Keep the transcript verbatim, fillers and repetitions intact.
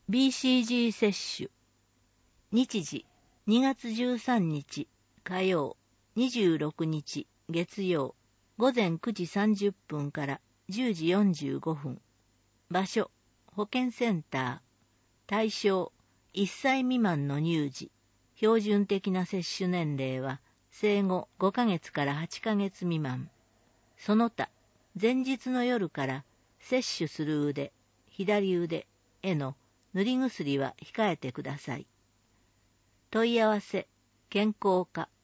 ビーシージー 接種。日時にがつじゅうさんにち火曜、にじゅうろくにち月曜、ごぜんくじさんじゅっぷんからじゅうじよんじゅうごふん。場所、保健センター。対象、いっさい未満の乳児。標準的な接種年齢は生後ごかげつからはちかげつ未満。その他、前日の夜から接種する腕、左腕への塗り薬は控えてください。問い合わせ、健康課